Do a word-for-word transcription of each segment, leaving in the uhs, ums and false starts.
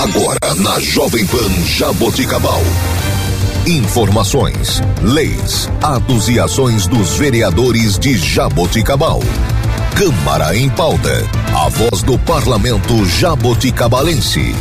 Agora na Jovem Pan Jaboticabal. Informações, leis, atos e ações dos vereadores de Jaboticabal. Câmara em Pauta. A voz do parlamento jaboticabalense.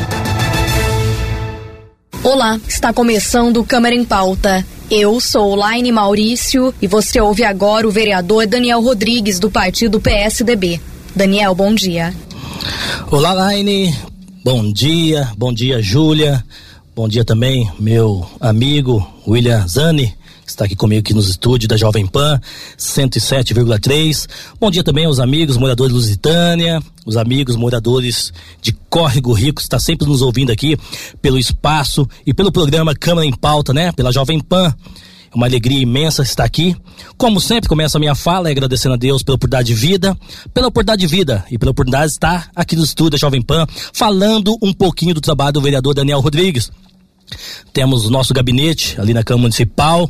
Olá, está começando o Câmara em Pauta. Eu sou Laine Maurício e você ouve agora o vereador Daniel Rodrigues, do partido P S D B. Daniel, bom dia. Olá, Laine. Bom dia. Bom dia, Júlia. Bom dia também, meu amigo William Zani, que está aqui comigo aqui nos estúdios da Jovem Pan cento e sete vírgula três. Bom dia também aos amigos moradores de Lusitânia, os amigos moradores de Córrego Rico, que está sempre nos ouvindo aqui pelo espaço e pelo programa Câmara em Pauta, né? Pela Jovem Pan. É uma alegria imensa estar aqui. Como sempre, começo a minha fala agradecendo a Deus pela oportunidade de vida, pela oportunidade de vida e pela oportunidade de estar aqui no estúdio da Jovem Pan, falando um pouquinho do trabalho do vereador Daniel Rodrigues. Temos o nosso gabinete ali na Câmara Municipal,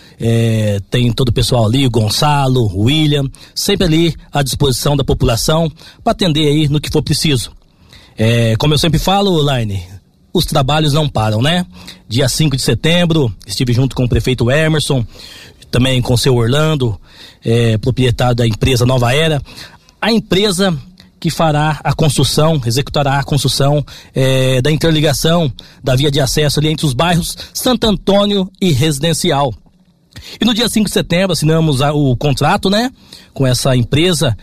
é, tem todo o pessoal ali, o Gonçalo, o William, sempre ali à disposição da população para atender aí no que for preciso. É, como eu sempre falo, Laine, os trabalhos não param, né? Dia cinco de setembro, estive junto com o prefeito Emerson, também com o seu Orlando, é, proprietário da empresa Nova Era. A empresa que fará a construção, executará a construção é, da interligação da via de acesso ali entre os bairros Santo Antônio e Residencial. E no dia cinco de setembro assinamos a, o contrato, né, com essa empresa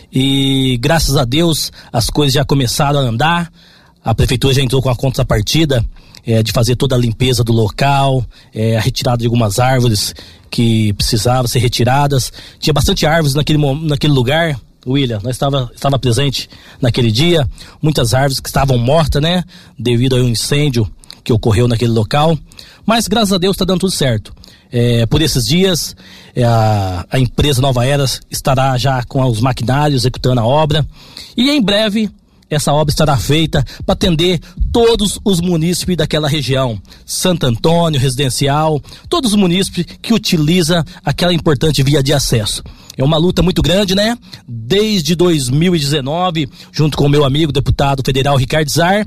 e graças a Deus as coisas já começaram a andar. A prefeitura já entrou com a contrapartida é, de fazer toda a limpeza do local, é, a retirada de algumas árvores que precisavam ser retiradas. Tinha bastante árvores naquele, naquele lugar. William, nós estava, estava presente naquele dia, muitas árvores que estavam mortas, né, devido ao incêndio que ocorreu naquele local, mas graças a Deus está dando tudo certo. É, por esses dias, é, a, a empresa Nova Era estará já com os maquinários executando a obra e em breve essa obra estará feita para atender todos os munícipes daquela região, Santo Antônio, Residencial, todos os munícipes que utilizam aquela importante via de acesso. É uma luta muito grande, né? Desde dois mil e dezenove, junto com o meu amigo deputado federal Ricardo Zar,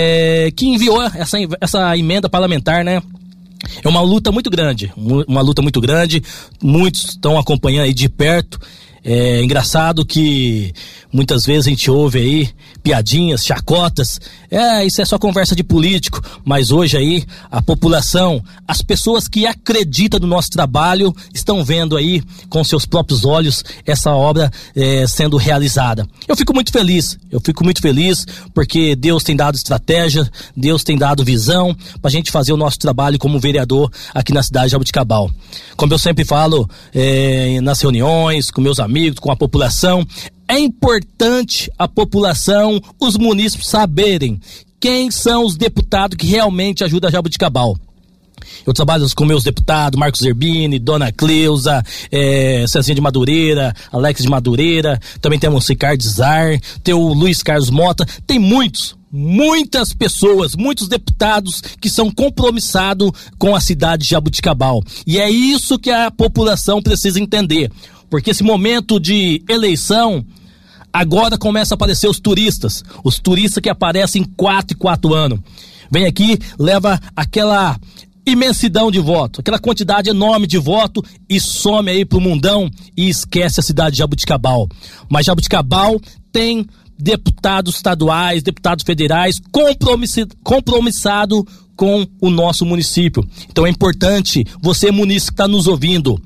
é, que enviou essa, essa emenda parlamentar, né? É uma luta muito grande, uma luta muito grande, muitos estão acompanhando aí de perto. É engraçado que muitas vezes a gente ouve aí piadinhas, chacotas, é, isso é só conversa de político, mas hoje aí a população, as pessoas que acreditam no nosso trabalho estão vendo aí com seus próprios olhos essa obra é, sendo realizada. Eu fico muito feliz, eu fico muito feliz porque Deus tem dado estratégia, Deus tem dado visão pra gente fazer o nosso trabalho como vereador aqui na cidade de Jaboticabal. Como eu sempre falo é, nas reuniões com meus amigos, com a população, é importante a população, os munícipes saberem quem são os deputados que realmente ajudam a Jaboticabal. Eu trabalho com meus deputados, Marcos Zerbini, Dona Cleusa, é, Cezinha de Madureira, Alex de Madureira, também temos Ricardo Zar, tem o Luiz Carlos Mota, tem muitos, muitas pessoas, muitos deputados que são compromissados com a cidade de Jaboticabal. E é isso que a população precisa entender, porque esse momento de eleição, agora começa a aparecer os turistas, os turistas que aparecem quatro e quatro anos. Vem aqui, leva aquela imensidão de voto, aquela quantidade enorme de voto e some aí pro mundão e esquece a cidade de Jaboticabal. Mas Jaboticabal tem deputados estaduais, deputados federais compromissado com o nosso município. Então é importante, você munícipe que está nos ouvindo,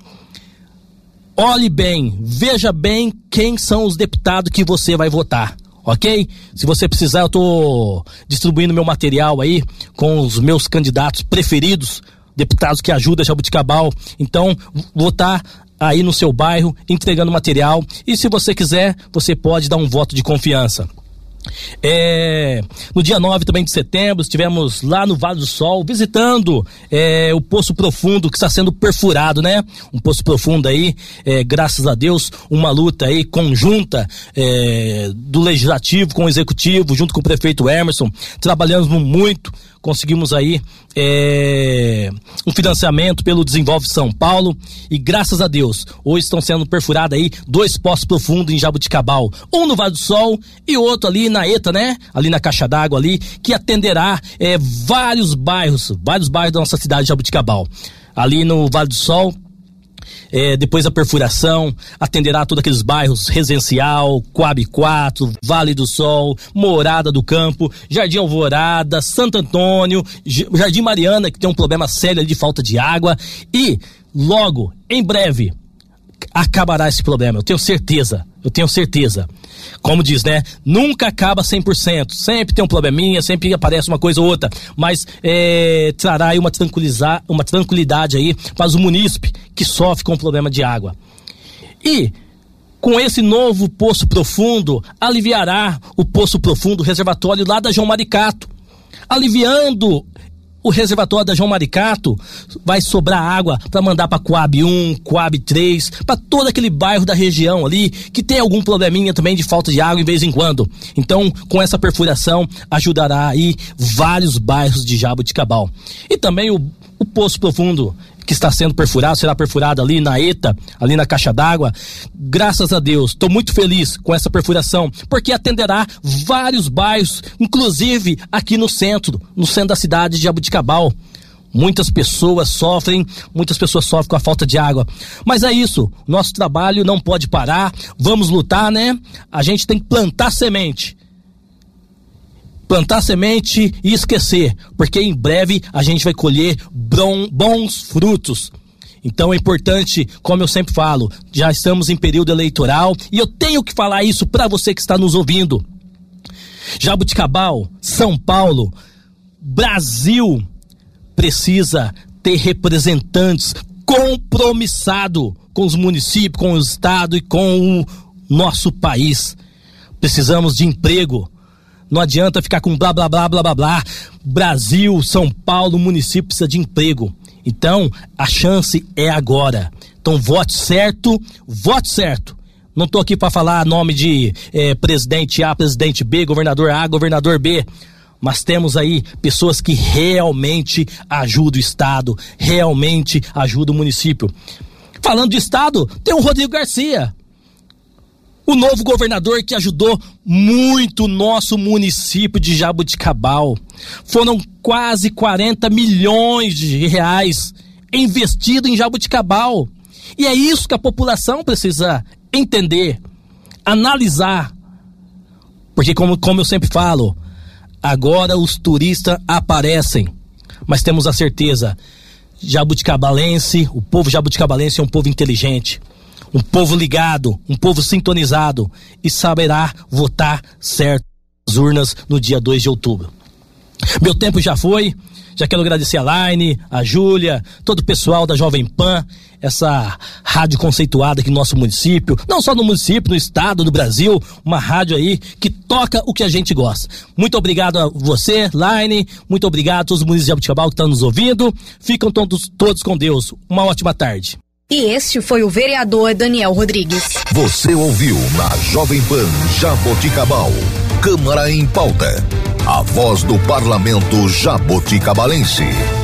olhe bem, veja bem quem são os deputados que você vai votar. Ok? Se você precisar, eu tô distribuindo meu material aí com os meus candidatos preferidos, deputados que ajudam a Jaboticabal. Então, vou estar aí no seu bairro entregando material. E se você quiser, você pode dar um voto de confiança. É, no dia nove também de setembro, estivemos lá no Vale do Sol visitando é, o Poço Profundo que está sendo perfurado, né? Um poço profundo aí, é, graças a Deus, uma luta aí conjunta é, do Legislativo com o Executivo, junto com o prefeito Emerson, trabalhamos muito, conseguimos aí é, um financiamento pelo Desenvolve São Paulo e graças a Deus, hoje estão sendo perfurados aí dois poços profundos em Jaboticabal, um no Vale do Sol e outro ali na ETA, né? Ali na caixa d'água ali, que atenderá é, vários bairros, vários bairros da nossa cidade de Jaboticabal. Ali no Vale do Sol, É, depois da perfuração, atenderá todos aqueles bairros residencial, Coab quatro, Vale do Sol, Morada do Campo, Jardim Alvorada, Santo Antônio, Jardim Mariana, que tem um problema sério de falta de água, e logo, em breve, acabará esse problema, eu tenho certeza, eu tenho certeza. Como diz, né? Nunca acaba cem por cento, sempre tem um probleminha, sempre aparece uma coisa ou outra, mas é, trará aí uma, tranquilizar, uma tranquilidade aí para os munícipes que sofrem com o problema de água. E com esse novo poço profundo, aliviará o poço profundo, o reservatório lá da João Maricato, aliviando o reservatório da João Maricato, vai sobrar água para mandar para Coab um, Coab três, para todo aquele bairro da região ali que tem algum probleminha também de falta de água de vez em quando. Então, com essa perfuração, ajudará aí vários bairros de Jaboticabal. E também o, o poço profundo que está sendo perfurado, será perfurado ali na ETA, ali na caixa d'água. Graças a Deus, estou muito feliz com essa perfuração, porque atenderá vários bairros, inclusive aqui no centro, no centro da cidade de Jaboticabal. Muitas pessoas sofrem, muitas pessoas sofrem com a falta de água. Mas é isso, nosso trabalho não pode parar, vamos lutar, né? A gente tem que plantar semente. Plantar semente e esquecer, porque em breve a gente vai colher bom, bons frutos. Então é importante, como eu sempre falo, já estamos em período eleitoral e eu tenho que falar isso para você que está nos ouvindo. Jaboticabal, São Paulo, Brasil precisa ter representantes compromissados com os municípios, com o estado e com o nosso país. Precisamos de emprego. Não adianta ficar com blá, blá, blá, blá, blá, blá. Brasil, São Paulo, município precisa de emprego. Então, a chance é agora. Então, vote certo, vote certo. Não estou aqui para falar nome de eh, presidente A, presidente B, governador A, governador B. Mas temos aí pessoas que realmente ajudam o estado, realmente ajudam o município. Falando de estado, tem o Rodrigo Garcia. O novo governador que ajudou muito o nosso município de Jaboticabal. Foram quase quarenta milhões de reais investidos em Jaboticabal. E é isso que a população precisa entender, analisar. Porque como, como eu sempre falo, agora os turistas aparecem. Mas temos a certeza, jabuticabalense, o povo jabuticabalense é um povo inteligente. Um povo ligado, um povo sintonizado e saberá votar certo nas urnas no dia dois de outubro. Meu tempo já foi, já quero agradecer a Laine, a Júlia, todo o pessoal da Jovem Pan, essa rádio conceituada aqui no nosso município, não só no município, no estado, no Brasil, uma rádio aí que toca o que a gente gosta. Muito obrigado a você, Laine, muito obrigado a todos os munícipes de Jaboticabal que estão nos ouvindo, ficam todos, todos com Deus, uma ótima tarde. E este foi o vereador Daniel Rodrigues. Você ouviu na Jovem Pan Jaboticabal, Câmara em Pauta, a voz do parlamento jaboticabalense.